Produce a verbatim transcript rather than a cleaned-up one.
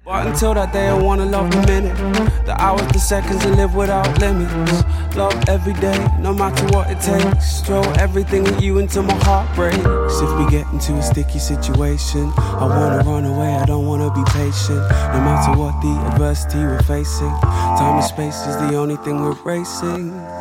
But until that day I wanna love the minute, the hours, the seconds, and live without limits. Love every day, no matter what it takes. Throw everything with you until my heart breaks. If we get into a sticky situation, I wanna run away, I don't wanna be patient. No matter what the adversity we're facing, time and space is the only thing we're racing.